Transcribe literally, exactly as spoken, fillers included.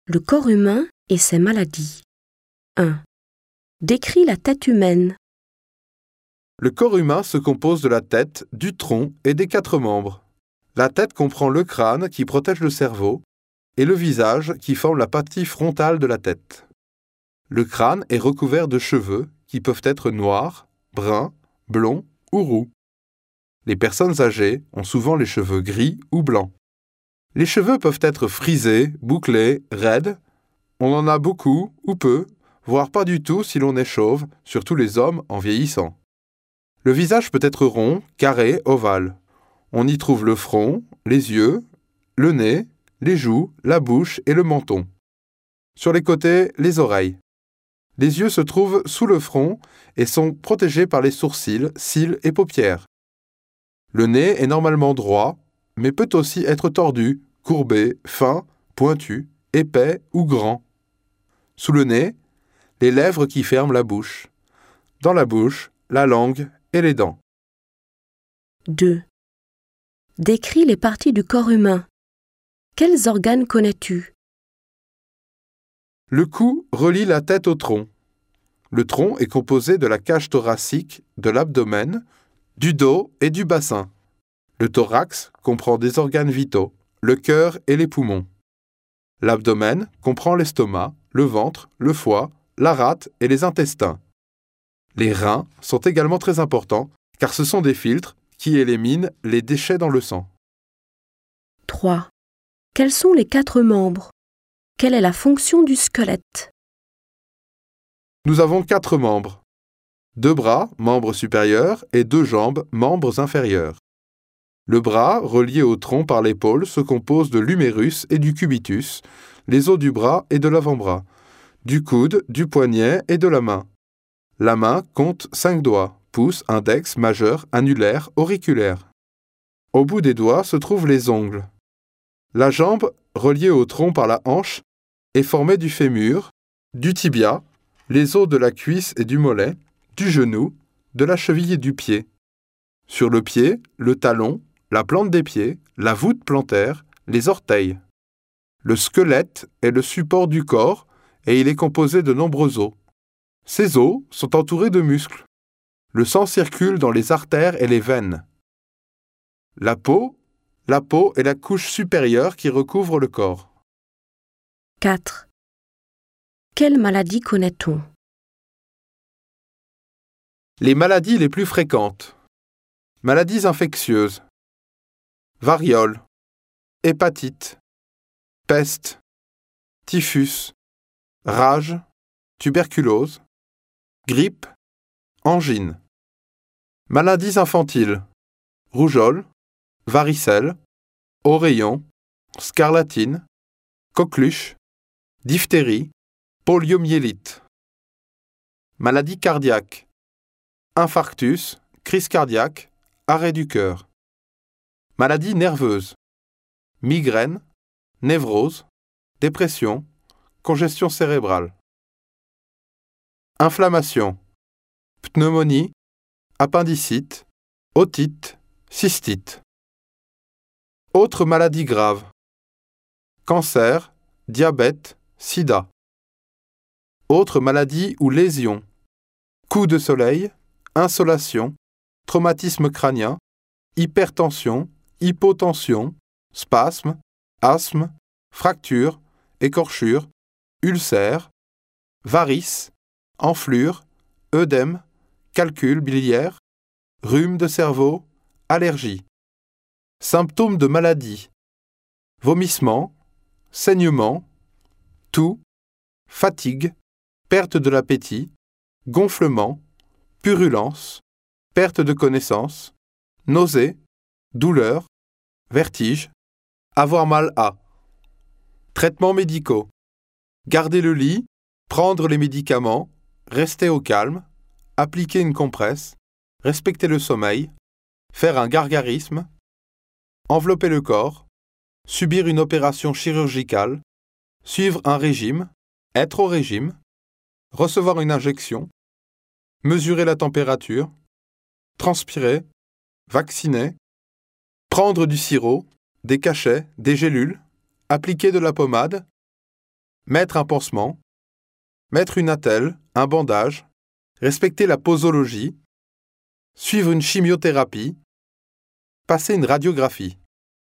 Le corps humain et ses maladies. un. Décris la tête humaine. Le corps humain se compose de la tête, du tronc et des quatre membres. La tête comprend le crâne qui protège le cerveau et le visage qui forme la partie frontale de la tête. Le crâne est recouvert de cheveux qui peuvent être noirs, bruns, blonds ou roux. Les personnes âgées ont souvent les cheveux gris ou blancs. Les cheveux peuvent être frisés, bouclés, raides. On en a beaucoup ou peu, voire pas du tout si l'on est chauve, surtout les hommes en vieillissant. Le visage peut être rond, carré, ovale. On y trouve le front, les yeux, le nez, les joues, la bouche et le menton. Sur les côtés, les oreilles. Les yeux se trouvent sous le front et sont protégés par les sourcils, cils et paupières. Le nez est normalement droit, mais peut aussi être tordu, courbé, fin, pointu, épais ou grand. Sous le nez, les lèvres qui ferment la bouche. Dans la bouche, la langue et les dents. deux. Décris les parties du corps humain. Quels organes connais-tu? Le cou relie la tête au tronc. Le tronc est composé de la cage thoracique, de l'abdomen, du dos et du bassin. Le thorax comprend des organes vitaux, le cœur et les poumons. L'abdomen comprend l'estomac, le ventre, le foie, la rate et les intestins. Les reins sont également très importants car ce sont des filtres qui éliminent les déchets dans le sang. trois. Quels sont les quatre membres? Quelle est la fonction du squelette? Nous avons quatre membres. Deux bras, membres supérieurs, et deux jambes, membres inférieurs. Le bras, relié au tronc par l'épaule, se compose de l'humérus et du cubitus, les os du bras et de l'avant-bras, du coude, du poignet et de la main. La main compte cinq doigts, pouce, index, majeur, annulaire, auriculaire. Au bout des doigts se trouvent les ongles. La jambe, reliée au tronc par la hanche, est formée du fémur, du tibia, les os de la cuisse et du mollet, du genou, de la cheville et du pied. Sur le pied, le talon, la plante des pieds, la voûte plantaire, les orteils. Le squelette est le support du corps et il est composé de nombreux os. Ces os sont entourés de muscles. Le sang circule dans les artères et les veines. La peau, la peau est la couche supérieure qui recouvre le corps. quatre. Quelle maladie connaît-on? Les maladies les plus fréquentes. Maladies infectieuses. Variole, hépatite, peste, typhus, rage, tuberculose, grippe, angine. Maladies infantiles. Rougeole, varicelle, oreillon, scarlatine, coqueluche, diphtérie, poliomyélite. Maladies cardiaques. Infarctus, crise cardiaque, arrêt du cœur. Maladies nerveuses. Migraine, névrose, dépression, congestion cérébrale. Inflammation. Pneumonie, appendicite, otite, cystite. Autres maladies graves. Cancer, diabète, sida. Autres maladies ou lésions. Coups de soleil, insolation, traumatisme crânien, hypertension, hypotension, spasme, asthme, fracture, écorchure, ulcère, varices, enflure, œdème, calcul biliaire, rhume de cerveau, allergie. Symptômes de maladie. Vomissement, saignement, toux, fatigue, perte de l'appétit, gonflement, purulence, perte de connaissance, nausée, douleur, vertige, avoir mal à. Traitements médicaux. Garder le lit, prendre les médicaments, rester au calme, appliquer une compresse, respecter le sommeil, faire un gargarisme, envelopper le corps, subir une opération chirurgicale, suivre un régime, être au régime, recevoir une injection, mesurer la température, transpirer, vacciner, prendre du sirop, des cachets, des gélules, appliquer de la pommade, mettre un pansement, mettre une attelle, un bandage, respecter la posologie, suivre une chimiothérapie, passer une radiographie.